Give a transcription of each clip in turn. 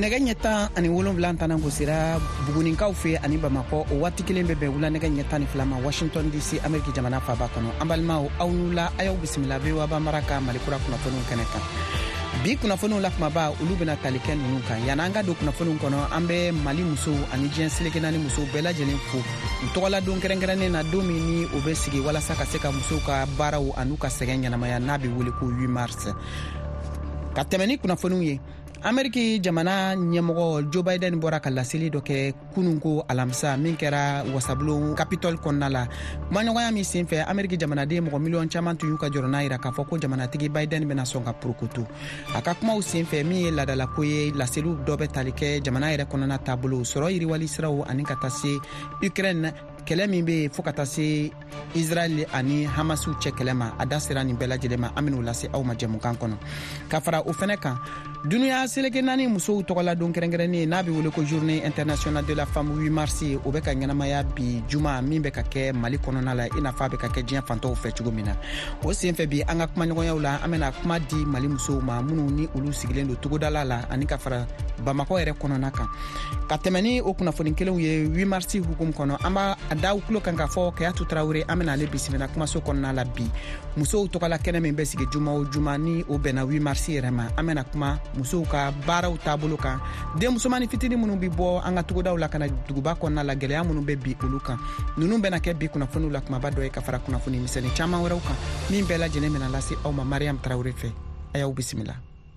nɛgɛ ɲɛ 17 tana gosira buguninkaw fe ani Bamakɔ o waati kelen bɛ bɛn wula nɛgɛ ɲɛ 12 ma Washington DC Ameriki jamana faaba kɔnɔ. An balimaw aw n'ula a y'aw bisimila VOA Bamara Mali kura kunnafoniw kɛnɛ kan. Bi kunnafoniw la kumaba olu bɛna tali kɛ ninnu kan. Yan'an an ka don kunnafoniw kɔnɔ an bɛ Mali musow ani diɲɛ seleke naani musow bɛɛ lajɛlen fo. U tɔgɔla don kɛrɛnkɛrɛnnen na don min ni o bɛ sigi walasa ka se ka musow ka baaraw an'u ka sɛgɛn ɲɛnamaya n'a bɛ wele ko 8 mars. Ka tɛmɛ ni kunnafoniw ye, Ameriki jamana ɲɛmɔgɔ Joe Biden bɔra ka laseli dɔ kɛ kunun ko alamisa min kɛra wasabulon Capitol kɔnɔna la. Kumaɲɔgɔnya min senfɛ Ameriki jamanaden mɔgɔ miliyɔn caman tun y'u ka jɔrɔna yira k'a fɔ ko jamanatigi Biden bɛna sɔn ka purukutu. A ka kumaw senfɛ min ye ladalako ye, laseliw dɔ bɛ tali kɛ jamana yɛrɛ kɔnɔna taabolo sɔrɔ yiriwali siraw ani ka taa se Ukraine kɛlɛ min bɛ fo ka taa se Israel ani Hamasiw cɛ kɛlɛ ma. A da sera nin bɛɛ lajɛlen ma. An bɛn'o lase aw ma jɛmukan kɔnɔ. Ka fara o fɛnɛ kan, duniya seleke naani musow tɔgɔla don kɛrɛnkɛrɛnnen n'a bɛ wele ko Journée internationale de la femme 8 mars o bɛ ka ɲɛnamaya bi juma min bɛ ka kɛ Mali kɔnɔna la i n'a fɔ a bɛ ka kɛ diɲɛ fantanw fɛ cogo min na. O senfɛ bi an ka kumaɲɔgɔnyaw la an bɛna kuma di Mali musow ma minnu ni olu sigilen don togodala la ani ka fara Bamakɔ yɛrɛ kɔnɔna kan. Ka tɛmɛ ni o kunnafoni kelenw ye 8 mars hukumu kɔnɔ an b'a da u tulo kan k'a fɔ Kayatu Tarawele an bɛna ale bisimila kumaso kɔnɔna la bi. Musow tɔgɔla kɛnɛ min bɛ sigi juma o juma ni o bɛnna 8 mars yɛrɛ ma. An bɛna kuma musow ka baaraw taabolo kan. Den musomani fitini minnu bɛ bɔ an ka togodaw la kana duguba kɔnɔna la gɛlɛya minnu bɛ bi olu kan. Ninnu bɛna kɛ bi kunnafoniw la kumaba dɔ ye ka fara kunnafoni misɛnnin caman wɛrɛw kan min bɛɛ lajɛlen bɛna lase aw ma Mariam Tarawele fɛ. A y'aw bisimila.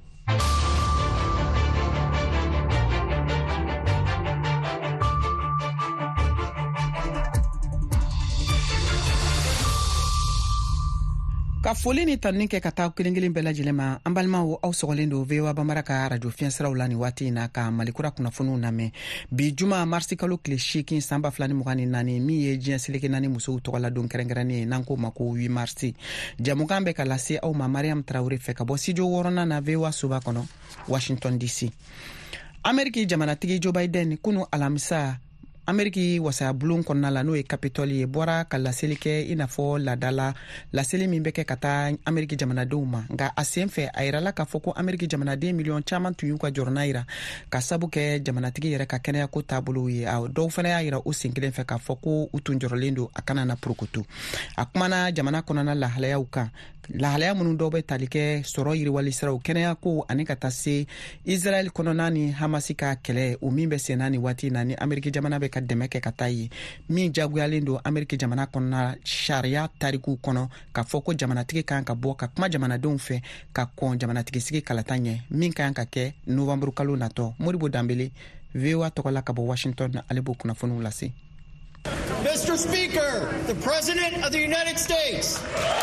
Ka foli ni tanni kɛ ka taa kelen-kelen bɛɛ lajɛlen ma an balimaw aw sɔgɔlen don VOA Bamara ka radio fiɲɛsiraw la ni waati in na ka Malikura kunnafoniw lamɛn. Bi juma marsi kalo tile 8 san 2024 min ye diɲɛ seleke naani musow tɔgɔla don kɛrɛnkɛrɛnnen ye n'an ko ma ko 8 mars. Jamukan bɛ ka lase aw ma Mariam Tarawele fɛ ka bɔ studio 6nan na VOA Soba kɔnɔ Washington DC. Ameriki jamanatigi Joe Biden kunu alamisa Ameriki wasaya bulon kɔnɔna la n'o ye Capitol ye bɔra ka laseli kɛ i n'a fɔ ladala laseli min bɛ kɛ ka taa Ameriki jamanadenw ma. Nka a senfɛ a yirala k'a fɔ ko Ameriki jamanaden miliyɔn caman tun y'u ka jɔrɔna yira ka sabu kɛ jamanatigi yɛrɛ ka kɛnɛya ko taabolo ye. Dɔw fana y'a yira o sen kelen fɛ k'a fɔ ko u tun jɔrɔlen don a kana na purukutu. A kumana jamana kɔnɔna lahalayaw kan. Lahalaya minnu dɔw bɛ tali kɛ sɔrɔ yiriwali siraw kɛnɛya ko ani ka taa se Israel kɔnɔna ni Hamasi ka kɛlɛ o min bɛ senna ni waati na ni Ameriki jamana bɛ ka dɛmɛ kɛ ka taa ye min jagoyalen don Ameriki jamana kɔnɔna sariya tarikuw kɔnɔ ka fɔ ko jamanatigi kan ka bɔ ka kuma jamanadenw fɛ ka kɔn jamanatigi sigi kalata ɲɛ min kan ka kɛ Novembre kalo natɔ. Moribo Dambele VOA tɔgɔla ka bɔ Washington ale b'o kunnafoniw lase. Mr. Speaker, the President of the United States.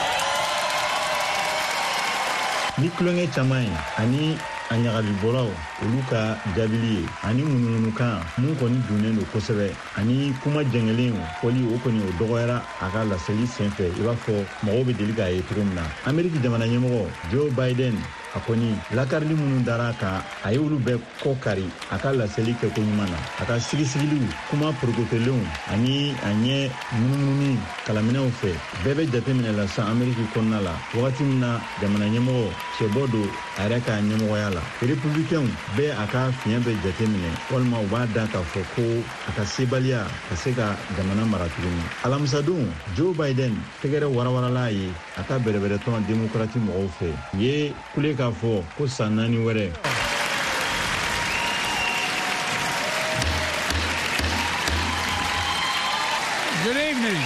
Ni kulonkɛ caman ye ani a ɲagalibɔlaw olu ka jaabili ye ani mununukan mun kɔni donnen don kosɛbɛ ani kuma jɛngɛlen fɔli o kɔni o dɔgɔyara a ka laseli senfɛ i b'a fɔ mɔgɔw bɛ deli k'a ye cogo min na. Ameriki jamana ɲɛmɔgɔ Joe Biden a kɔni lakarili minnu dara kan a ye olu bɛɛ kɔ kari a ka laseli kɛko ɲuman na. A ka sigisigiliw kuma porokotelenw ani a ɲɛ munumunu kalaminɛw fɛ bɛɛ bɛ jateminɛ la sisan Ameriki kɔnɔna la wagati min na jamana ɲɛmɔgɔ cɛbɔ don a yɛrɛ ka ɲɛmɔgɔya la. Républicains bɛɛ a ka fiɲɛ bɛ jateminɛ walima u b'a da k'a fɔ ko a ka sebaliya ka se ka jamana mara tuguni. Alamisadon Joe Biden tɛgɛrɛ warawarala ye a ka bɛrɛbɛrɛtɔn démocrate mɔgɔw fɛ. U ye kule k'a fɔ ko san 4 wɛrɛ Good evening.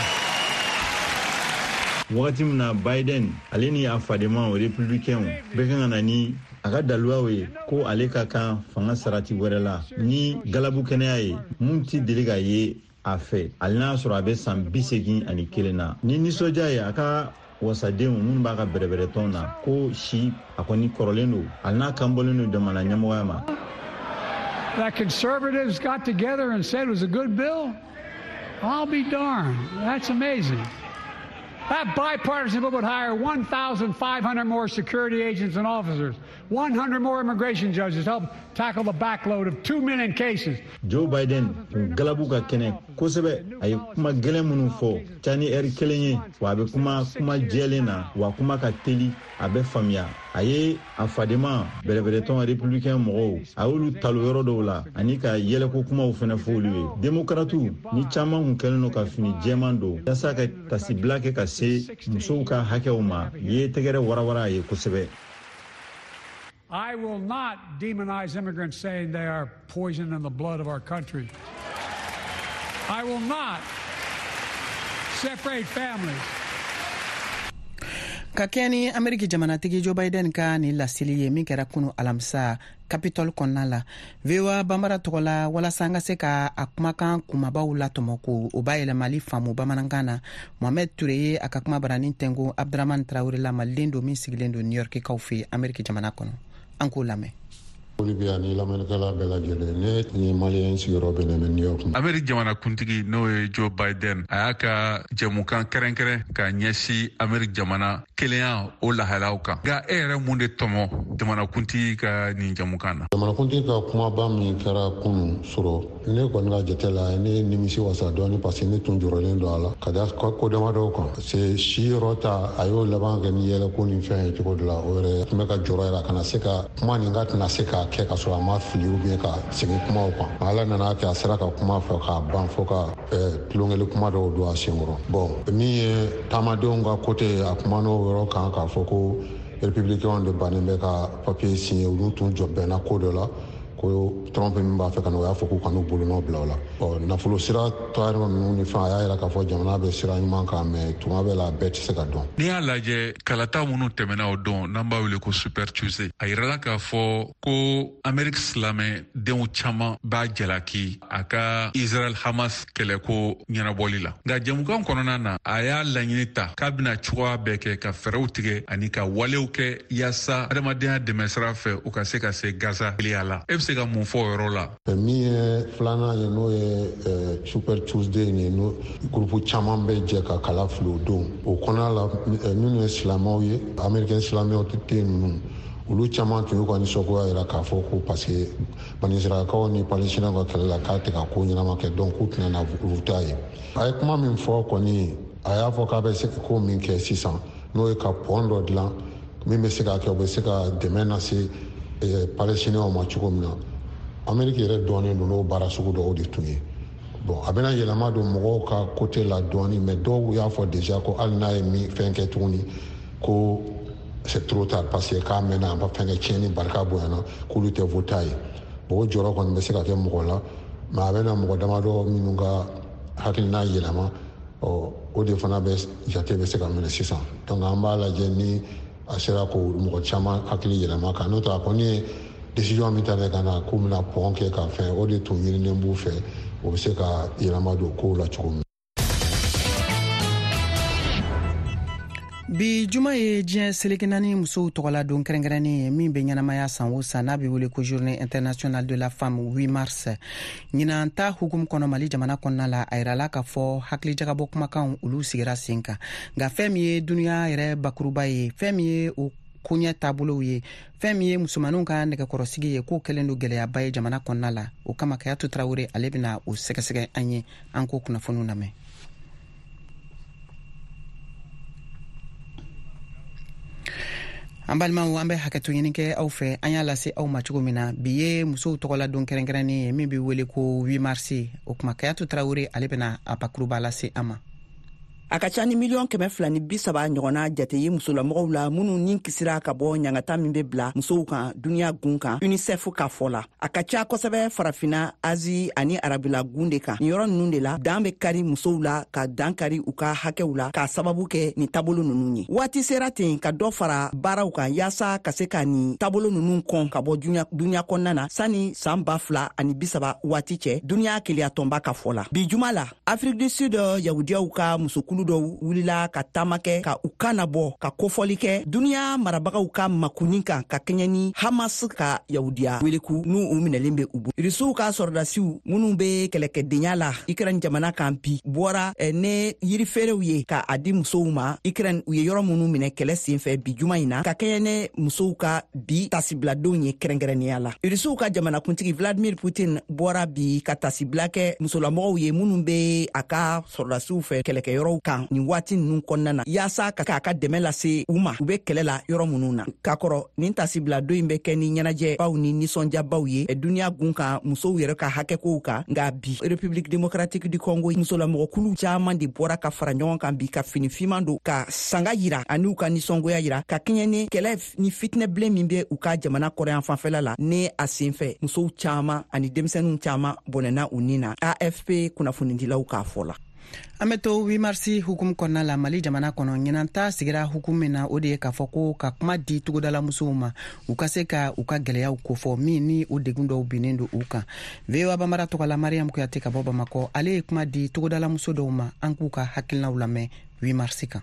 wagati min na Biden ale ni a fadenma républicains bɛɛ kan ka na ni a ka daluyaw ye ko ale ka kan fanga sarati wɛrɛ la ni galabu kɛnɛya ye mun ti deli ka ye a fɛ hali n'a sɔrɔ a bɛ san 81 na. Ni nisɔndiya ye a ka wasadenw minnu b'a ka bɛrɛbɛrɛtɔn na ko si a kɔni kɔrɔlen don hali n'a kan bɔlen don jamana ɲɛmɔgɔya ma. That conservatives got together and said it was a good bill? I'll be darned. That's amazing. That bipartisan bill would hire 1,500 more security agents and officers. 100 more immigration judges help tackle the backload of 2 million cases. Joe Biden galabu ka kene kosebe ay kuma gele munu fo tani eri kelenye wa be kuma jelena wa kuma ka teli abe famia aye afadema belebele ton républicain mo awulu talo yoro dola anika yele ko kuma ufena foliwe demokratu ni chama hunkeleno ka fini jemando yasa ka tasibla ke ka se muso ka hakewma ye tegere warawara ye kosebe. I will not demonize immigrants saying they are poison in the blood of our country. I will not separate families. Kakeni Ameriki jamanatigi Joe Biden ka ni lasili ye min kɛra kunu alamisa Capitol kɔnɔna la VOA bambara tɔgɔla walasa an ka se ka a kumakan kumabaw latɔmɔ ko o b'a yɛlɛmali faamu bamanankan na Mohamed Toure ye a ka kuma baranin tɛngo Abdraman Traore la maliden do min sigilen do New York kaw fɛ Ameriki jamana kɔnɔ an k'o lamɛn. Amerika jamana kuntigi n'o ye Joe Biden a y'a ka jɛmukan kɛrɛnkɛrɛn ka ɲɛsi Amerika jamana kelenya o lahalaw kan nka e yɛrɛ mun de tɔmɔ jamana kuntigi ka nin jɛmukan na. Jamana kuntigi ka kumaba min kɛra kunu sɔrɔ ne kɔni ka jate la ne nimisi wasa dɔɔni parce que ne tun jɔrɔlen don a la ka da ko damadɔ kan c'est si yɔrɔ ta a y'o laban kɛ ni yɛlɛ ko ni fɛn ye cogo de la o yɛrɛ tun bɛ ka jɔrɔ yɛrɛ kana se ka kuma nin ka tɛna se ka kɛ ka sɔrɔ a ma fili ou bien ka segin kumaw kan ala nana kɛ a sera ka kuma fɛ k'a ban fo ka tulonkɛli kuma dɔw don a senkɔrɔ bon min ye taamadenw ka côté a kuma n'o yɔrɔ kan k'a fɔ ko républicains de bannen bɛ ka papier signé olu tun jɔ bɛnna ko dɔ la ko Trump min b'a fɛ ka na o y'a fɔ k'u ka n'u bolonɔ bila o la bon nafolo sira tɔyɔrɔ ninnu ni fɛn a y'a yira k'a fɔ jamana bɛ sira ɲuman kan mais tuma bɛɛ la a bɛɛ tɛ se ka dɔn. N'i y'a lajɛ kalata minnu tɛmɛna o don n'an b'a wele ko Super Tuesday a yirala k'a fɔ ko Amerika silamɛdenw caman b'a jalaki a ka Israel Hamas kɛlɛko ɲɛnabɔli la nka jɛmukan kɔnɔna na a y'a laɲini ta k'a bɛna cogoya bɛɛ kɛ ka fɛɛrɛw tigɛ ani ka walew kɛ yaasa adamadenya dɛmɛ sira fɛ u ka se ka se Gaza teliya la. E bɛ se ka mun fɔ o yɔrɔ la? Min ye filanan ye n'o ye Super Tuesday ni n'o groupe caman bɛ jɛ ka kala fili o don o kɔnɔna la minnu ye silamɛw ye Americain silamɛw tɛ ninnu olu caman tun y'u ka nisɔngoya yira k'a fɔ ko parce que Israelakaw ni Palestiniens ka kɛlɛ la k'a tɛ ka ko ɲɛnama kɛ donc k'u tɛna na olu ta ye a ye kuma min fɔ kɔni a y'a fɔ k'a bɛ se ka ko min kɛ sisan n'o ye ka pont dɔ dilan min bɛ se ka kɛ o bɛ se ka dɛmɛ lase Palestiniens ma cogo min na Amerika yɛrɛ dɔɔnin don n'o baara sugu dɔw de tun ye bon a bɛna yɛlɛma don mɔgɔw ka côté la dɔɔnin mais dɔw y'a fɔ déjà ko hali n'a ye min fɛn kɛ tuguni ko c'est trop tard parce que k'a mɛnna a ma fɛn kɛ tiɲɛni barika bonyana k'olu tɛ vota ye bon o jɔyɔrɔ kɔni bɛ se ka kɛ mɔgɔ la mais a bɛna mɔgɔ damadɔ minnu ka hakilina yɛlɛma o de fana bɛ jate bɛ se ka minɛ sisan donc an b'a lajɛ ni a sera ko mɔgɔ caman hakili yɛlɛma kan n'o tɛ a kɔni ye décision min ta ne ka na k'u bɛna pɔn kɛ ka fɛn o de tun ɲininen b'u fɛ o bɛ se ka yɛlɛma don kow la cogo min. Bi juma ye diɲɛ seleke naani musow tɔgɔla don kɛrɛnkɛrɛnnen ye min bɛ ɲɛnamaya san o san n'a bɛ wele ko journée internationale de la femme 8 mars ɲinan ta hukumu kɔnɔ Mali jamana kɔnɔna la a yirala k'a fɔ hakilijagabɔ kumakanw olu sigira sen kan nka fɛn min ye duniya yɛrɛ bakuruba ye fɛn min ye o koɲɛ taabolow ye fɛn min ye musomanninw ka nɛgɛkɔrɔsigi ye k'o kɛlen don gɛlɛyaba ye jamana kɔnɔna la o kama Kayatu Traore ale bɛna o sɛgɛsɛgɛ an ye an k'o kunnafoniw lamɛn. An balimaw an bɛ hakɛto ɲini kɛ aw fɛ an y'a lase aw ma cogo min na bi ye musow tɔgɔla don kɛrɛnkɛrɛnnen ye min bɛ wele ko 8 mars o kuma Kayatu Traore ale bɛna a bakuruba lase an ma. A ka ca ni 230,000 ɲɔgɔnna jate ye musolamɔgɔw la minnu ni kisira ka bɔ ɲangata min bɛ bila musow kan duniya gun kan UNICEF ka fɔ la. A ka ca kosɛbɛ farafina Azi ani arabula gun de kan. Ni yɔrɔ ninnu de la dan bɛ kari musow la ka dan kari u ka hakɛw la ka sababu kɛ ni taabolo ninnu ye. Waati sera ten ka dɔ fara baaraw kan yaasa ka se ka ni taabolo ninnu kɔn ka bɔ duniya kɔnɔna na sani san 2030 waati cɛ duniya keleyatɔnba ka fɔ la. Bi juma la Afrique du Sud yahudiyaw ka musokulu kulu dɔw wulila ka taama kɛ ka u kan nabɔ ka kofɔli kɛ duniya marabagaw ka makunin kan ka kɛɲɛ ni Hamas ka yahudiya weleku n'u u minɛlen bɛ u bolo. Irisiw ka sɔrɔdasiw minnu bɛ kɛlɛkɛdenya la Ukraine jamana kan bi bɔra ne yirifeerew ye ka a di musow ma. Ukraine u ye yɔrɔ minnu minɛ kɛlɛ senfɛ bi juma in na ka kɛɲɛ ne musow ka bi tasibiladenw ye kɛrɛnkɛrɛnnenya la. Irisiw ka jamanakuntigi Vladimir Putin bɔra bi ka tasibila kɛ musolamɔgɔw ye minnu bɛ a ka sɔrɔdasiw fɛ kɛlɛkɛyɔrɔw kan nin waati ninnu kɔnɔna na yaasa ka ka dɛmɛ lase u ma u bɛ kɛlɛ la yɔrɔ minnu na. Ka kɔrɔ nin tasibiladon in bɛ kɛ ni ɲɛnajɛbaw ni nisɔndiyabaw ye duniya gun kan musow yɛrɛ ka hakɛkow kan. Nka bi République démocratique du Congo musolamɔgɔkulu caman de bɔra ka fara ɲɔgɔn kan bi ka fini fiman don ka sanga yira ani u ka nisɔngoya yira ka kɛɲɛ ni kɛlɛ ni fitinɛbilen min bɛ u ka jamana kɔrɔyan fanfɛla la ne a senfɛ musow caman ani denmisɛnninw caman bɔnɛna u nin na. AFP kunnafonidilaw k'a fɔ la. An bɛ to 8 marisi hukumu kɔnɔna la Mali jamana kɔnɔ ɲinanta sigira hukumu min na o de ye k'a fɔ ko ka kuma di togodala musow ma u ka se ka u ka gɛlɛyaw kofɔ min ni o degun dɔw binnen don u kan. VOA Bamara tɔgɔla Mariam Kuyate ka bɔ Bamakɔ ale ye kuma di togodala muso dɔw ma an k'u ka hakilinaw lamɛn 8 marisi kan.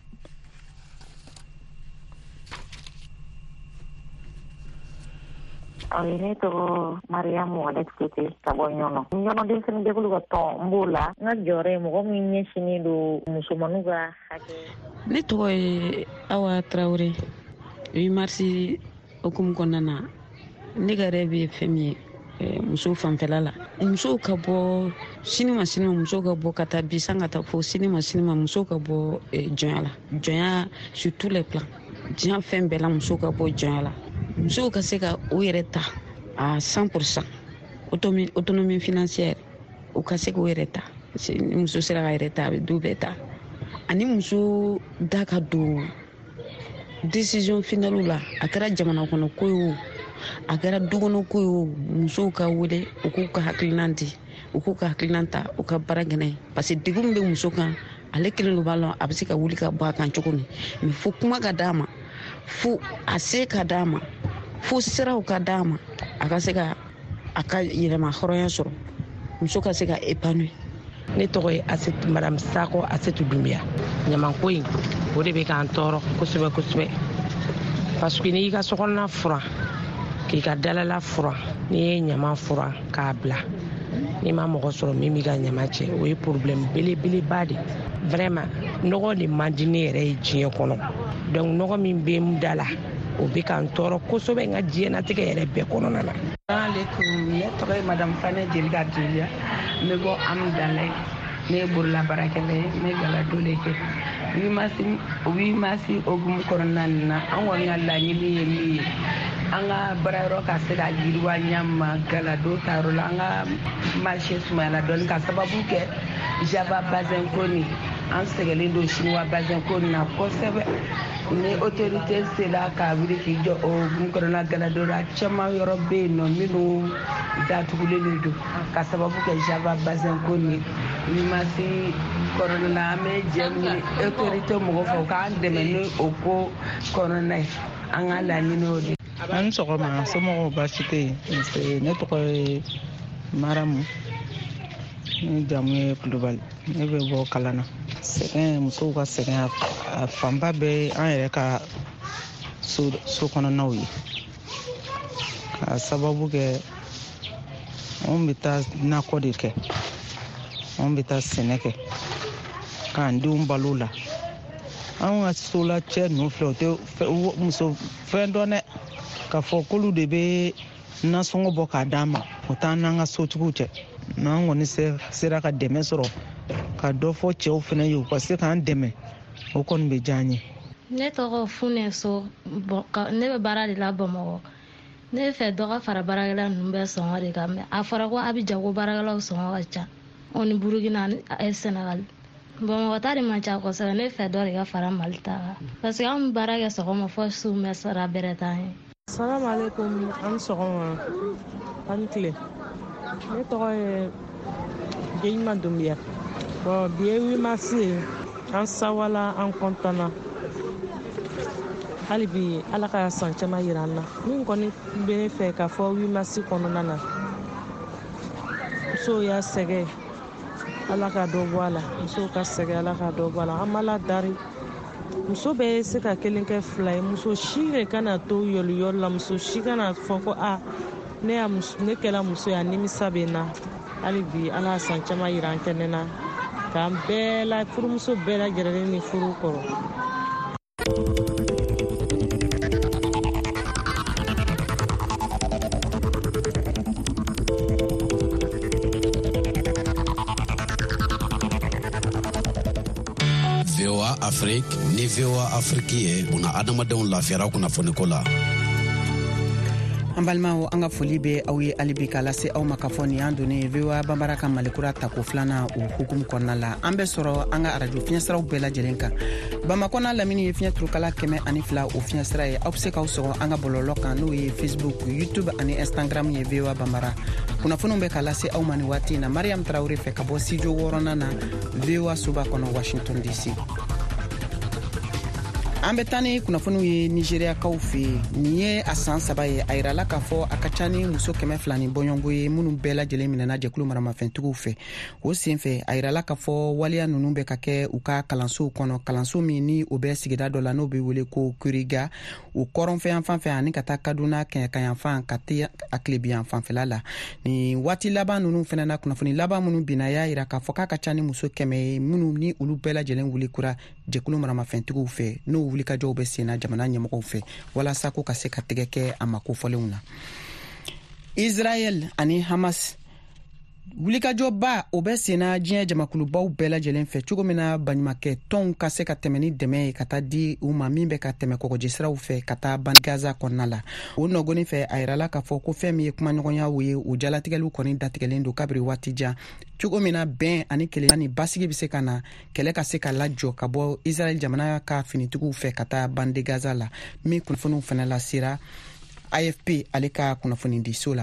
Ne tɔgɔ Mariamu Alex Kete ka bɔ Ɲɔnɔ. Ɲɔnɔ denmisɛnnin jɛkulu ka tɔn n b'o la. N ka jɔyɔrɔ ye mɔgɔ min ɲɛsinnen don musomaninw ka hakɛ. Ne tɔgɔ ye Awa Tarawele. 8 marisi hukumu kɔnɔna na ne ka rêve ye fɛn min ye musow fanfɛla la. Musow ka bɔ sini ma musow ka bɔ ka taa bi san ka taa fo sini ma musow ka bɔ jɔnya la. Jɔnya sur tous les plans. Diɲɛ fɛn bɛɛ la musow ka bɔ jɔnya la. Musow ka se ka u yɛrɛ ta à 100%. Autonomie financière u ka se k'u yɛrɛ ta. Muso sera ka yɛrɛ ta a bɛ du bɛɛ ta. Ani muso da ka don décision finale la a kɛra jamana kɔnɔ ko ye o a kɛra dukɔnɔ ko ye o musow ka wele u k'u ka hakilina di u k'u ka hakilina ta u ka baara gɛnɛ parce que degun bɛ muso kan ale kelen do b'a lɔn a bɛ se ka wuli ka bɔ a kan cogo min mais fo kuma ka d'a ma fo a se ka d'a ma fo siraw ka d'a ma a ka se ka a ka yɛlɛma hɔrɔnya sɔrɔ muso ka se ka épanouir. Ne tɔgɔ ye Asetu Madame Sako Asetu Dumbuya. Ɲamanko in o de bɛ k'an tɔɔrɔ kosɛbɛ kosɛbɛ parce que n'i y'i ka sokɔnɔna furan k'i ka dalala furan n'i ye ɲaman furan k'a bila n'i ma mɔgɔ sɔrɔ min b'i ka ɲaman cɛ o ye problème belebeleba de vraiment nɔgɔ de man di ne yɛrɛ ye diɲɛ kɔnɔ donc nɔgɔ min bɛ n da la o bɛ k'an tɔɔrɔ kosɛbɛ n ka diɲɛnatigɛ yɛrɛ bɛɛ kɔnɔna na. Assalamualaikum, ne tɔgɔ ye Madame Fane Jelika Tulia, n bɛ bɔ Amidalaye, ne ye bololabaarakɛla ye, n bɛ galado de kɛ. 8 marisi hokumu kɔnɔna nin na an kɔni ka laɲini ye min ye an ka baarayɔrɔ ka se ka yiriwa ɲama galado tayɔrɔ la an ka marché sumayala dɔɔni ka sababu kɛ Java bazin ko nin an sɛgɛlen don chinois bazin ko nin na kosɛbɛ. Ni autorité sera ka wuli k'i jɔ o hokumu kɔnɔna galado la caman yɔrɔ bɛ yen nɔ minnu datugulen don ka sababu kɛ Java bazin ko nin 8 marisi kɔnɔna na an bɛ jɛ ɲini autorité mɔgɔw fɛ u k'an dɛmɛ ni o ko kɔnɔna ye an ka laɲini o de. A ni sɔgɔma somɔgɔw baasi tɛ yen ne tɔgɔ ye Maramu ne jamu ye Kulubali ne bɛ bɔ Kalana. Sɛgɛn musow ka sɛgɛn a fanba bɛ an yɛrɛ ka so kɔnɔnaw ye ka sababu kɛ anw bɛ taa nakɔ de kɛ anw bɛ taa sɛnɛ kɛ k'an denw balo la anw ka sola cɛ ninnu filɛ o tɛ muso fɛn dɔn dɛ k'a fɔ k'olu de bɛ nasɔngɔ bɔ k'a d'an ma o t'an n'an ka sotigiw cɛ n'an kɔni sera ka dɛmɛ sɔrɔ ka dɔ fɔ cɛw fana ye u ka se k'an dɛmɛ o kɔni bɛ diya an ye. Ne tɔgɔ Fune So ne bɛ baara de la Bamakɔ ne bɛ fɛ dɔ ka fara baarakɛla ninnu bɛɛ sɔngɔ de kan mɛ a fɔra ko Abidjan ko baarakɛlaw sɔngɔ ka ca o ni Burukina ani Senegal Bamakɔ ta de man ca kosɛbɛ ne bɛ fɛ dɔ de ka fara Mali ta kan parce que an bɛ baara kɛ sɔgɔma fɔ su mɛ sara bɛrɛ t'an ye. Salamualeykum an ni sɔgɔma an ni tile ne tɔgɔ ye Jeyima Dumbuya. Bon bi ye 8 marisi ye an sawala an kɔntana hali bi ala ka san caman yira an na min kɔni bɛ ne fɛ k'a fɔ 8 marisi kɔnɔna na musow y'a sɛgɛn ala ka dɔ bɔ a la musow ka sɛgɛn ala ka dɔ bɔ a la an b'ala dari muso bɛ se ka kelen kɛ fila ye muso si de kana to yɔliyɔli la muso si kana fɔ ko ne kɛla muso ya nimisa bɛ n na hali bi ala y'a san caman yira an kɛnɛ na k'an bɛɛ la furumuso bɛɛ lajɛlen ni furu kɔrɔ. VOA Afrique ni VOA Afrique ye buna adamadenw lafiyara kunnafoni ko la. An balimaw an ka foli bɛ aw ye hali bi k'a lase aw ma k'a fɔ nin y'an donnen VOA Banbara ka malikura tako 2nan o hukumu kɔnɔna la an bɛ sɔrɔ an ka arajo fiɲɛsiraw bɛɛ lajɛlen kan Bamakɔ n'a lamini ye fiɲɛ turukala 102 o fiɲɛsira ye aw bɛ se k'aw sɔgɔ an ka bɔlɔlɔ kan n'o ye Facebook YouTube ani Instagram ye VOA Banbara kunnafoniw bɛ k'a lase aw ma nin waati in na Mariam Tarawele fɛ ka bɔ studio 6nan na VOA soba kɔnɔ Washington DC. An bɛ taa ni kunnafoniw ye Nigeriakaw fɛ nin ye a san 3 ye a yirala k'a fɔ a ka ca ni muso 200 ni bɔɲɔgɔnko ye minnu bɛɛ lajɛlen minɛna jɛkulu maramafɛntigiw fɛ o senfɛ a yirala k'a fɔ waliya ninnu bɛ ka kɛ u ka kalansow kɔnɔ kalanso min ni o bɛ sigida dɔ la n'o bɛ wele ko Kuriga o kɔrɔnfɛyan fanfɛ ani ka taa Kaduna kɛɲɛkan fan ka taa a tilebiyan fanfɛla la nin waati laban ninnu fana na kunnafoni laban minnu binna y'a yira k'a fɔ k'a ka ca ni muso 100 ye minnu ni olu bɛɛ lajɛlen wulikura jɛkulu maramafɛntigiw fɛ n'o wulikajɔw bɛ senna jamana ɲɛmɔgɔw fɛ walasa ko ka se ka tɛgɛ kɛ a ma kofɔlenw na. Israel ani Hamas wulikajɔba o bɛ senna diɲɛ jamakulubaw bɛɛ lajɛlen fɛ cogo min na baɲumankɛ tɔnw ka se ka tɛmɛ ni dɛmɛ ye ka taa di u ma min bɛ ka tɛmɛ kɔgɔjisiraw fɛ ka taa bani Gaza kɔnɔna la o nɔgɔnin fɛ a yirala k'a fɔ ko fɛn min ye kumaɲɔgɔnyaw ye o jalatigɛliw kɔni datigɛlen don kabiri waati jan cogo min na bɛn ani kelen ni basigi bɛ se ka na kɛlɛ ka se ka lajɔ ka bɔ Israel jamana ka finitigiw fɛ ka taa bani Gaza la min kunnafoniw fana lasera AFP ale ka kunnafoni di so la.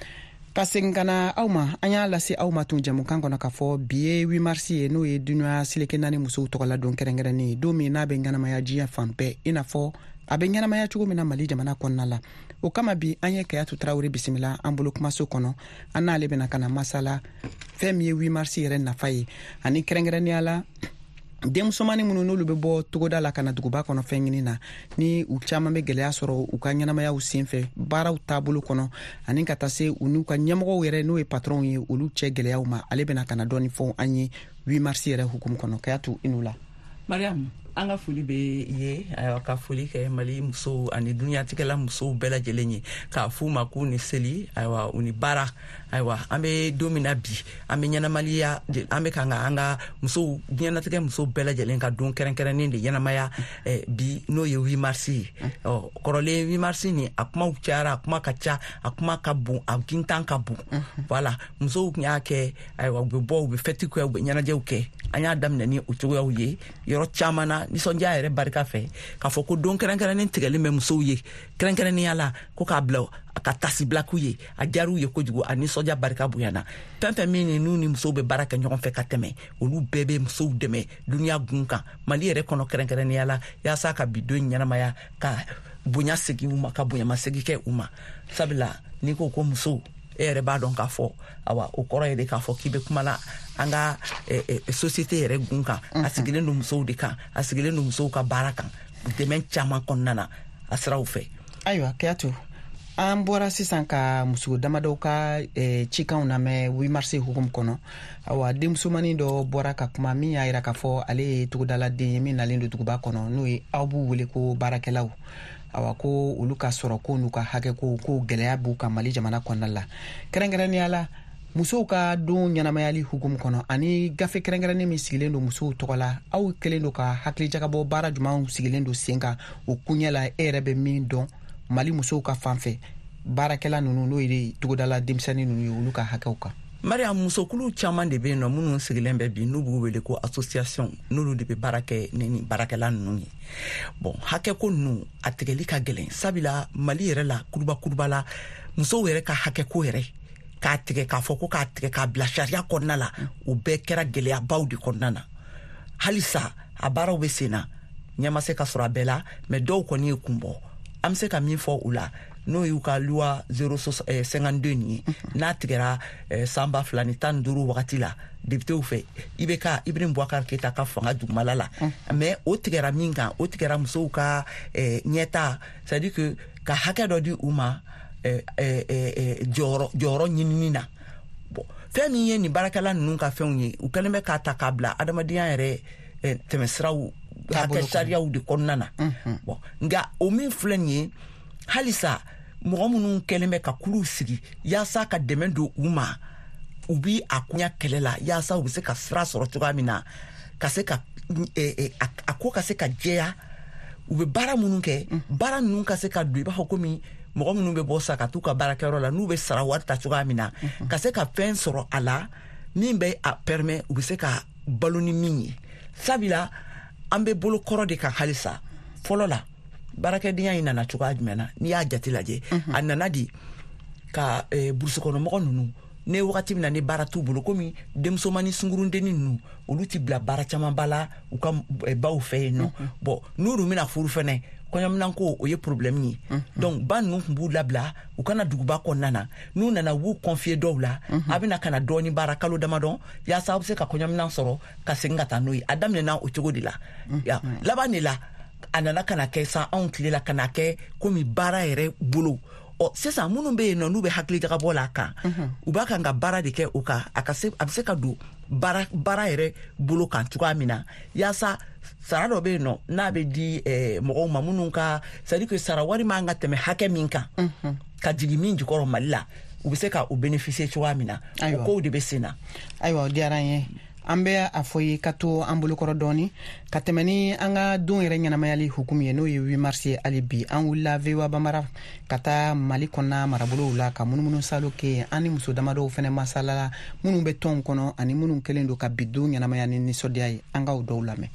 Ka segin ka na aw ma an y'a lase aw ma tun jamukan kɔnɔ k'a fɔ bi ye 8 mars ye n'o ye dunuya seleke 4 musow tɔgɔla don kɛrɛnkɛrɛnnen ye don min n'a bɛ ɲɛnamaya diɲɛ fan bɛɛ i n'a fɔ a bɛ ɲɛnamaya cogo min na Mali jamana kɔnɔna la o kama bi an ye Kayatu Tarawele bisimila an bolo kumaso kɔnɔ an n'ale bɛna ka na masala fɛn min ye 8 mars yɛrɛ nafa ye ani kɛrɛnkɛrɛnnenya la denmusomani minnu n'olu bɛ bɔ togoda la ka na duguba kɔnɔ fɛn ɲini na ni u caman bɛ gɛlɛya sɔrɔ u ka ɲɛnamayaw senfɛ baaraw taabolo kɔnɔ ani ka taa se u n'u ka ɲɛmɔgɔw yɛrɛ n'o ye patron ye olu cɛ gɛlɛyaw ma ale bɛna ka na dɔɔni fɔ an ye 8 mars yɛrɛ hukumu kɔnɔ Kayatu i n'u la. Mariam an ka foli bɛ ye ka foli kɛ Mali musow ani duniyatigɛla musow bɛɛ lajɛlen ye k'a f'u ma k'u ni seli ayiwa u ni baara ayiwa an bɛ don min na bi an bɛ ɲɛnamaya an bɛ kan ka an ka musow diɲɛlatigɛ musow bɛɛ lajɛlen ka don kɛrɛnkɛrɛnnen de ɲɛnamaya bi n'o ye 8 mars ye kɔrɔlen 8 mars ni a kumaw cayara a kuma ka ca a kuma ka bon a gintan ka bon voilà musow tun y'a kɛ ayiwa u bɛ bɔ u bɛ fɛti kɛ u bɛ ɲɛnajɛw kɛ an y'a daminɛ ni o cogoyaw ye yɔrɔ caman na nisɔndiya yɛrɛ barika fɛ k'a fɔ ko don kɛrɛnkɛrɛnnen tigɛlen bɛ musow ye kɛrɛnkɛrɛnnenya la ko k'a bila ka tasibilaku ye a diyar'u ye kojugu a nisɔndiya barika bonyana fɛn fɛn min ni n'u ni musow bɛ baara kɛ ɲɔgɔn fɛ ka tɛmɛ olu bɛɛ bɛ musow dɛmɛ duniya gun kan Mali yɛrɛ kɔnɔ kɛrɛnkɛrɛnnenya la yaasa ka bi don ɲɛnamaya ka bonya segin u ma ka bonyamasegi kɛ u ma sabula n'i ko ko musow e yɛrɛ b'a dɔn k'a fɔ awa o kɔrɔ ye de k'a fɔ k'i bɛ kuma la an ka société yɛrɛ gun kan a sigilen don musow de kan a sigilen don musow ka baara kan dɛmɛ caman kɔnɔna na a siraw fɛ. Ayiwa Kayatu an bɔra sisan ka muso damadɔw ka cikanw lamɛn 8 mars hukumu kɔnɔ awa denmusomani dɔ bɔra ka kuma min y'a yira k'a fɔ ale ye togodaladen ye min nalen don duguba kɔnɔ n'o ye aw b'u wele ko baarakɛlaw awa ko olu ka sɔrɔ ko n'u ka hakɛ ko gɛlɛya b'u kan Mali jamana kɔnɔna la kɛrɛnkɛrɛnnenya la musow ka don ɲɛnamayali hukumu kɔnɔ ani gafe kɛrɛnkɛrɛnnen min sigilen don musow tɔgɔ la aw kɛlen don ka hakilijagabɔ baara jumanw sigilen don sen kan o kuɲɛ la e yɛrɛ bɛ min dɔn Mali musow ka fanfɛ baarakɛla ninnu n'o ye togodala denmisɛnnin ninnu ye olu ka hakɛw kan. Mariam musokulu caman de bɛ yen nɔ minnu sigilen bɛ bi n'u b'u wele ko association n'olu de bɛ baara kɛ ni baarakɛla ninnu ye bon hakɛko ninnu a tigɛli ka gɛlɛn sabula Mali yɛrɛ la kuruba la musow yɛrɛ ka hakɛko yɛrɛ k'a tigɛ k'a fɔ ko k'a tigɛ k'a bila sariya kɔnɔna la o bɛɛ kɛra gɛlɛyabaw de kɔnɔna na halisa a baaraw bɛ sen na ɲɛ ma se ka sɔrɔ a bɛɛ la mais dɔw kɔni ye kun bɔ an bɛ se ka min fɔ u la n'o y'u ka loi 052 ni n'a tigɛra sanba 2015 wagati la député fɛ IBK Ibrahim Boubacar Keita ka fanga dugumala la mais o tigɛra min kan o tigɛra musow ka ɲɛta c'est à dire que ka hakɛ dɔ di u ma jɔyɔrɔ ɲinini na bon fɛn min ye nin baarakɛla ninnu ka fɛnw ye u kɛlen bɛ k'a ta k'a bila adamadenya yɛrɛ tɛmɛsiraw hakɛ sariyaw de kɔnɔna na bon nka o min filɛ nin ye halisa mɔgɔ minnu kɛlen bɛ ka kuluw sigi yaasa ka dɛmɛ don u ma u bi a kunya kɛlɛ la yaasa u bɛ se ka sira sɔrɔ cogoya min na ka se ka a ko ka se ka jɛya u bɛ baara minnu kɛ baara ninnu ka se ka don i b'a fɔ komi mɔgɔ minnu bɛ bɔ sa ka t'u ka baarakɛyɔrɔ la n'u bɛ sara wari ta cogoya min na ka se ka fɛn sɔrɔ a la min bɛ a permet u bɛ se ka balo ni min ye sabula an bɛ bolo kɔrɔ de kan halisa fɔlɔ la baarakɛdenya in nana cogoya jumɛn na n'i y'a jate lajɛ a nana di ka burusukɔnɔmɔgɔ ninnu ne wagati min na ni baara t'u bolo komi denmusomani sungurundenni ninnu olu ti bila baara caman ba la u ka baw fɛ yen nɔ bon n'u dun bɛna furu fɛnɛ kɔɲɔminanko o ye problème ye donc ba ninnu tun b'u labila u kana duguba kɔnɔna na n'u nana u b'u confier dɔw la a bɛna kana dɔɔni baara kalo damadɔ yaasa a bɛ se ka kɔɲɔminan sɔrɔ ka segin ka taa n'o ye a daminɛna o cogo de la laban de la a nana kana kɛ san anw tile la kana kɛ komi baara yɛrɛ bolo sisan minnu bɛ yen nɔ n'u bɛ hakili jagabɔ la kan u b'a kan ka baara de kɛ o kan a bɛ se ka don baara yɛrɛ bolo kan cogoya min na yaasa sara dɔ bɛ yen nɔ n'a bɛ di mɔgɔw ma minnu ka c'est à dire que sara wari man ka tɛmɛ hakɛ min kan ka jigin min jukɔrɔ Mali la u bɛ se ka o bénéficier cogoya min na o kow de bɛ sen na. Ayiwa o diyara n ye an bɛ a fɔ ye ka to an bolokɔrɔ dɔɔni ka tɛmɛ ni an ka don yɛrɛ ɲɛnamayali hukumu ye n'o ye 8 mars ye hali bi an wulila VOA Bamara ka taa Mali kɔnɔna marabolow la ka munumunu salo kɛ an ni muso damadɔw fɛnɛ masalala minnu bɛ tɔnw kɔnɔ ani minnu kɛlen don ka bi don ɲɛnamaya ni nisɔndiya ye an ka o dɔw lamɛn.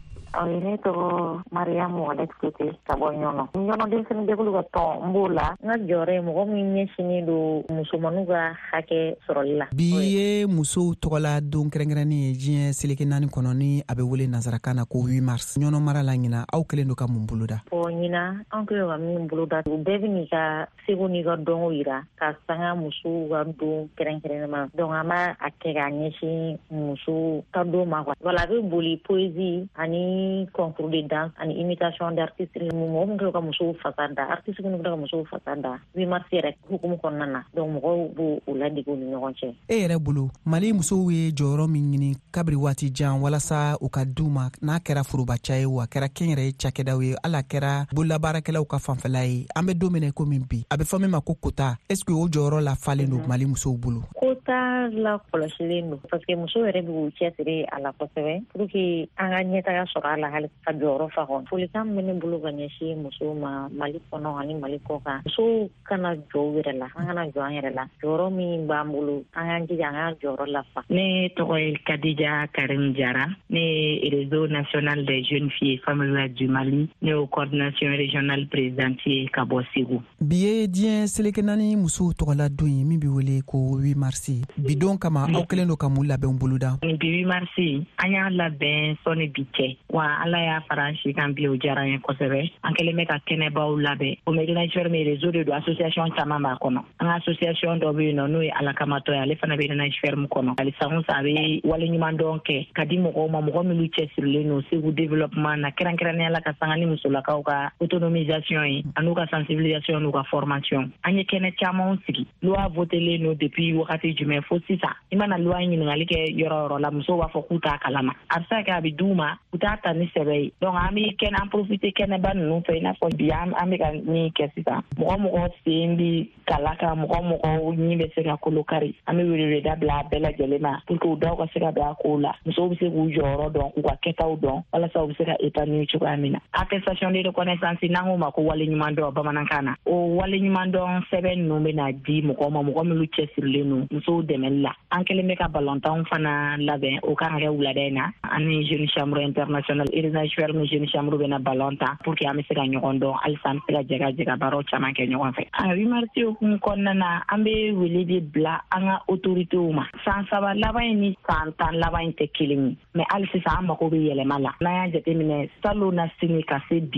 Ne tɔgɔ Mariamu Alexete ka bɔ ɲɔnɔ. Ɲɔnɔ denmisɛnninjɛkulu ka tɔn n b'o la. N ka jɔyɔrɔ ye mɔgɔ min ɲɛsinnen don musomaninw ka hakɛ sɔrɔli la. Bi ye musow tɔgɔla don kɛrɛnkɛrɛnnen ye diɲɛ seleke 4 kɔnɔ ni a bɛ wele nansarakan na ko 8 mars. Ɲɔnɔ mara la ɲina aw kɛlen don ka mun boloda? Ɲina an kɛlen ka min boloda u bɛɛ bɛ n'i ka seko n'i ka dɔnko yira ka sanga musow ka don kɛrɛnkɛrɛnnen ma. Donc an b'a kɛ k'a ɲɛsin musow ka don ma quoi. Voilà a bɛ boli poésie ani concours de danse ani imitation d'artiste mɔgɔ min ka musow fasa da artiste minnu ka musow fasa da 8 mars yɛrɛ hukumu kɔnɔna na donc mɔgɔw b'o o ladege u ni ɲɔgɔn cɛ. E yɛrɛ bolo Mali musow ye jɔyɔrɔ min ɲini kabiri waati jan walasa u ka d'u ma n'a kɛra forobaca ye wa a kɛra kɛnyɛrɛye cakɛdaw ye ala kɛra bololabaarakɛlaw ka fanfɛla ye an bɛ don min na komi bi a bɛ fɔ min ma ko quota est ce que o jɔyɔrɔ la falen don Mali musow bolo? Quota la kɔlɔsilen don parce que musow yɛrɛ b'u cɛsiri a la kosɛbɛ pour que an ka ɲɛtaga sɔrɔ a la hali ka jɔyɔrɔ fa kɔnɔ. Folikan min bɛ ne bolo ka ɲɛsin musow ma Mali kɔnɔ ani Mali kɔ kan musow kana jɔ u yɛrɛ la an kana jɔ an yɛrɛ la jɔyɔrɔ min b'an bolo an k'an jija an ka jɔyɔrɔ lafa. Ne tɔgɔ ye Kadija Karim Jara ne ye réseau national des jeunes filles familiales du Mali ne ye coordination régionale présidente ye ka bɔ Segu. Bi ye diɲɛ seleke 4 musow tɔgɔla don ye min bɛ wele ko 8 mars. Bi don kama aw kɛlen don ka mun labɛn boloda? Bi 8 mars an y'a labɛn sɔnni bi cɛ wa ala y'a fara an si kan bi o diyara n ye kosɛbɛ an kɛlen bɛ ka kɛnɛbaw labɛn o ménageur mais réseau de don association caman b'a kɔnɔ an ka association dɔ bɛ yen nɔ n'o ye alakamatɔ ye ale fana bɛ ménageur min kɔnɔ halisa a bɛ waleɲuman dɔn kɛ ka di mɔgɔw ma mɔgɔ minnu cɛsirilen don Segu développement na kɛrɛnkɛrɛnnenya la ka sanga ni musolakaw ka autonomisation ye an'u ka sensibilisation n'u ka formation an ye kɛnɛ camanw sigi loi votelen no depuis wagati jumɛn fo sisan i mana loi ɲininkali kɛ yɔrɔ yɔrɔ la musow b'a fɔ k'u t'a kalama a bɛ se ka kɛ a bɛ d'u ma u t'a ta ni sɛbɛ ye donc an bɛ kɛnɛ an profiter kɛnɛba ninnu fɛ i n'a fɔ bi an bɛ ka min kɛ sisan mɔgɔ sen bɛ kala kan mɔgɔ ɲin bɛ se ka kolo kari an bɛ weleweleda bila a bɛɛ lajɛlen ma pour que u daw ka se ka bɛn a kow la musow bɛ se k'u jɔyɔrɔ dɔn k'u ka kɛtaw dɔn walasa u bɛ se ka épanouir cogoya min na attestation de reconnaissance n'an k'o ma ko waleɲuman dɔn bamanankan na o waleɲuman dɔn sɛbɛn ninnu bɛ na di mɔgɔ ma mɔgɔ minnu cɛsirilen don musow dɛmɛli la an kɛlen bɛ ka balontanw fana labɛn o kan ka kɛ wulada in na ani jeune chambre internationale irinageur ni jeune chambre bɛ na balontan pour que an bɛ se ka ɲɔgɔn dɔn halisa an bɛ se ka jɛgajɛga baaraw caman kɛ ɲɔgɔn fɛ a 8 mars hukumu kɔnɔna na an bɛ wele de bila an ka autoritéw ma san 3 laban in ni san 10 laban in tɛ kelen ye mais hali sisan an mago bɛ yɛlɛma la n'an y'a jateminɛ salon na sini ka se bi ma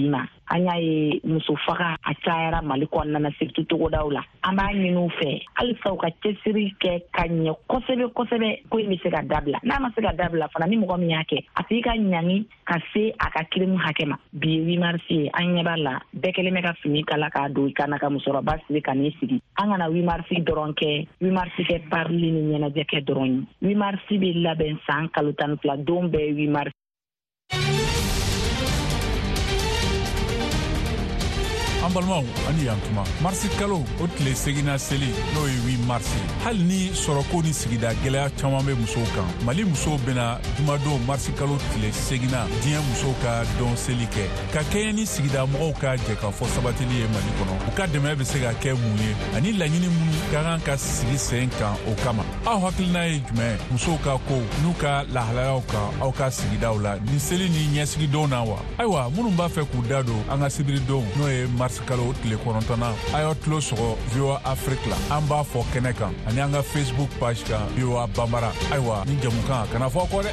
anya ye muso faga a cayara Mali kɔnɔna na surtout togodaw la an b'a ɲini u fɛ halisa u ka cɛsiri kɛ ka ɲɛ kosɛbɛ ko in bɛ se ka dabila n'a ma se ka dabila fana ni mɔgɔ min y'a kɛ a tigi ka ɲangi ka se a ka kirimu hakɛ ma bi ye 8 mars ye an ɲɛ b'a la bɛɛ kɛlen bɛ ka fini kala k'a don i kana ka musokɔrɔba sigi ka n'i sigi an kana 8 mars dɔrɔn kɛ 8 mars kɛ parli ni ɲɛnajɛ kɛ dɔrɔn ye 8 mars bɛ labɛn san kalo 12 don bɛɛ 8 mars. an balimaw ani yantuma marsi kalo o tile segina seli n'o ye 8 mars hali ni sɔrɔko ni sigida gɛlɛya caman bɛ musow kan mali musow bɛna jumadon marsi kalo tile segina diɲɛ musow ka dɔn seli kɛ ka kɛɲɛ ni sigida mɔgɔw ka jɛ ka fɔ sabatili ye mali kɔnɔ u ka dɛmɛ bɛ se ka kɛ mun ye ani laɲini minnu ka kan ka sigi sen kan o kama aw hakilina ye jumɛn musow ka ko n'u ka lahalayaw kan aw ka sigidaw la ni seli ni ɲɛsigidon na wa ayiwa minnu b'a fɛ k'u da don an ka sibiridon n'o ye mars kalo tile 9 a y'aw tulo sɔgɔ VOA Afrique la an b'a fɔ kɛnɛ kan ani an ka Facebook page kan VOA Bambara ayiwa ni jamukan kana fɔ kɔ dɛ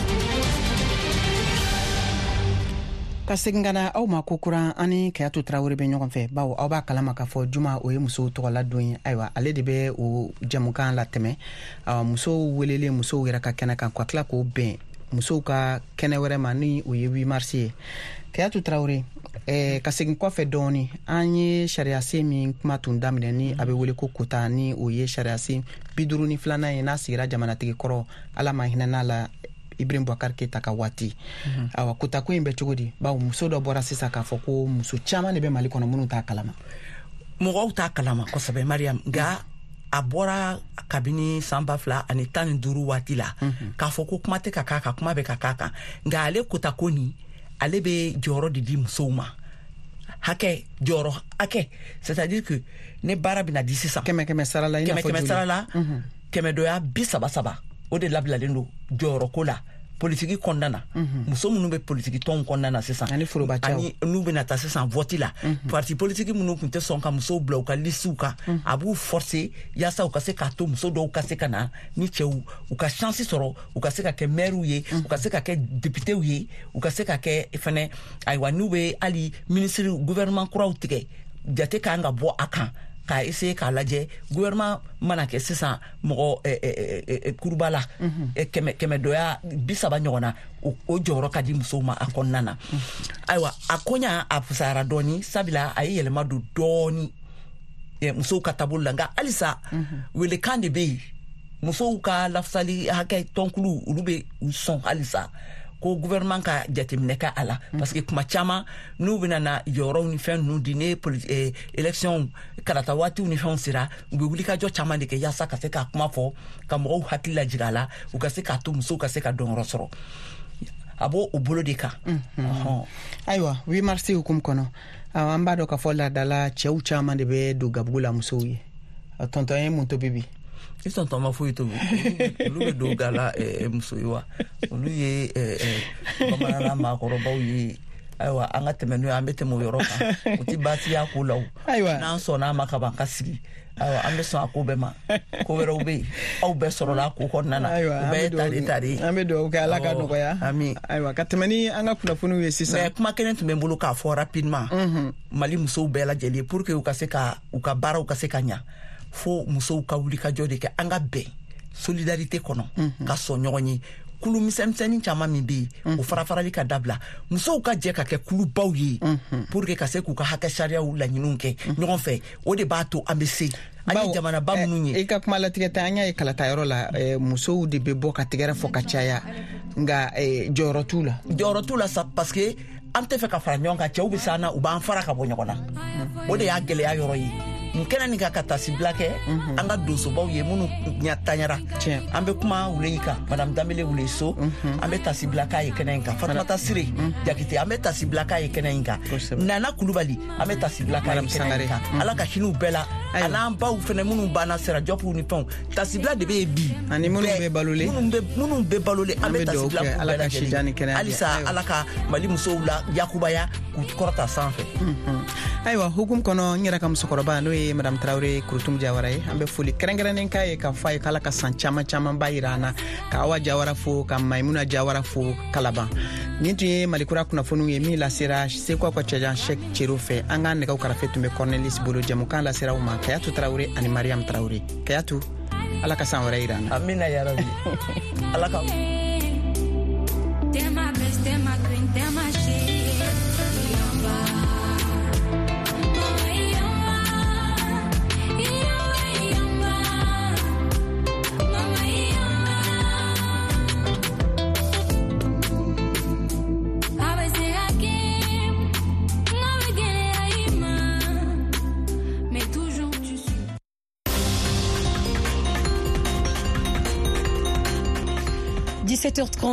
ka segin kana aw ma ko kuran ani Kayatu Traoré bɛ ɲɔgɔn fɛ bawo aw b'a kalama k'a fɔ Juma o ye musow tɔgɔla don ye ayiwa ale de bɛ o jamukan la tɛmɛ musow welelen musow yɛrɛ ka kɛnɛ kan ka tila k'o bɛn musow ka kɛnɛ wɛrɛ ma ni o ye 8 mars ye Kayatu Traoré ka segin kɔfɛ dɔɔni an ye sariya sen min kuma tun daminɛ ni a bɛ wele ko kota ni o ye sariya sen 52 ye n'a sigira jamanatigi kɔrɔ ala ma hinɛ n'a la Ibrahim Boubacar Keita ka waati awa kota ko in bɛ cogo di bawo muso dɔ bɔra sisan k'a fɔ ko muso caman de bɛ Mali kɔnɔ minnu t'a kalama mɔgɔw t'a kalama kosɛbɛ Mariam nka a bɔra kabini san 2015 waati la k'a fɔ ko kuma tɛ ka k'a kan kuma bɛ ka k'a kan nka ale kota ko ni ale bɛ jɔyɔrɔ de di musow ma hakɛ jɔyɔrɔ hakɛ c'est-à-dire que ne baara bɛna di sisan kɛmɛ sarala i n'a fɔ joli sarala kɛmɛ dɔya 30 o de labilalen don jɔyɔrɔ ko la politiki kɔnɔna na muso minnu bɛ politiki tɔn kɔnɔna na sisan ani forobacaw ani n'u bɛna taa sisan vote la parti politiki minnu tun tɛ sɔn ka musow bila u ka listiw kan a b'u forcer yaasa u ka se k'a to muso dɔw ka se ka na ni cɛw u ka chance sɔrɔ u ka se ka kɛ maires ye u ka se ka kɛ députés ye u ka se ka kɛ fɛnɛ ayiwa n'u bɛ hali ministre gouvernement kuraw tigɛ jate kan ka bɔ a kan k'a essayer k'a lajɛ gouvernement mana kɛ sisan mɔgɔ kuruba la kɛmɛ dɔya 30 ɲɔgɔn na o jɔyɔrɔ ka di musow ma a kɔnɔna na ayiwa a koɲa a pusayara dɔɔni sabula a ye yɛlɛma don dɔɔni musow ka taabolo la nka halisa welekan de bɛ yen musow ka lafasali hakɛ tɔnkulu olu bɛ u sɔn halisa ko gouvernement ka jateminɛ kɛ a la parce que kuma caman n'u bɛna na jɔyɔrɔw ni fɛn ninnu di ne élection karata waatiw ni fɛnw sera u bɛ wulikajɔ caman de kɛ yaasa ka se ka kuma fɔ ka mɔgɔw hakili lajigin a la u ka se k'a to musow ka se ka dɔnyɔrɔ sɔrɔ a b'o o bolo de kan ayiwa 8 mars hukum kɔnɔ an b'a dɔn k'a fɔ laadala cɛw caman de bɛ don gabugu la musow ye tonton ye mun tobi bi i tonton ma foyi tobi olu bɛ don gala muso ye wa olu ye bamanana maakɔrɔbaw ye ayiwa an ka tɛmɛ n'o ye an bɛ tɛmɛ o yɔrɔ kan u tɛ baasiya ko la o n'an sɔnna ma ka ban ka sigi ayiwa an bɛ sɔn a ko bɛɛ ma ko wɛrɛw bɛ yen aw bɛɛ sɔrɔla a ko kɔnɔna na u bɛɛ ye tare an bɛ dugawu kɛ ala ka nɔgɔya ami ayiwa ka tɛmɛ ni an ka kunnafoniw ye sisan mais kuma kelen tun bɛ n bolo k'a fɔ rapidement Mali musow bɛɛ lajɛlen pour que u ka se ka u ka baaraw ka se ka ɲa fo musow ka wuli ka jɔ de kɛ an ka bɛn solidarité kɔnɔ ka sɔn ɲɔgɔn ye kulu misɛnmisɛnnin caman min bɛ yen o farafarali ka dabila musow ka jɛ ka kɛ kulubaw ye pour que ka se k'u ka hakɛ sariyaw laɲiniw kɛ ɲɔgɔn fɛ o de b'a to an bɛ se an ye jamanaba minnu ye i ka kuma latigɛ tɛ an y'a ye kalatayɔrɔ la musow de bɛ bɔ ka tigɛrɛ fɔ ka caya nka jɔyɔrɔ t'u la sa parce que an tɛ fɛ ka fara ɲɔgɔn kan cɛw bɛ s'an na u b'an fara ka bɔ ɲɔgɔn na o de y'a gɛlɛya yɔrɔ ye nin kɛnɛ nin ka tasibila kɛ an ka donsobaw ye minnu taɲara an bɛ kuma wule kan madame Dambele wule so an bɛ tasibila k'a ye kɛnɛ in kan Fatumata Sire Jakite an bɛ tasibila k'a ye kɛnɛ in kan Nana Kulubali an bɛ tasibila k'a ye kɛnɛ in kan ala ka hin'u bɛɛ la a n'an baw fɛnɛ minnu banna sera jɔpuw ni fɛnw tasibila de bɛ yen bi ani minnu bɛ balole an bɛ tasibila k'u bɛɛ lajɛlen halisa ala ka Mali musow la yakubaya k'u kɔrɔta sanfɛ ayiwa hukum kɔnɔ n yɛrɛ ka musokɔrɔba n'o ye ye madame Traoré Kurutum Jawara ye an bɛ foli kɛrɛnkɛrɛnnen k'a ye k'a fɔ a ye k'Ala ka san caman caman ba yira an na ka Awa Jawara fo ka Maimuna Jawara fo Kalaban nin tun ye Malikura kunnafoniw ye min lasera Seko ka cɛjan Cheikh Cero fɛ an ka nɛgɛw karafe tun bɛ Cornelis Bolo jamukan lasera u ma Kayatu Traoré ani Mariam Traoré Kayatu Ala ka san wɛrɛ yira an na amina ya rabbi Ala ka Tema best, tema queen, tema shade. h 30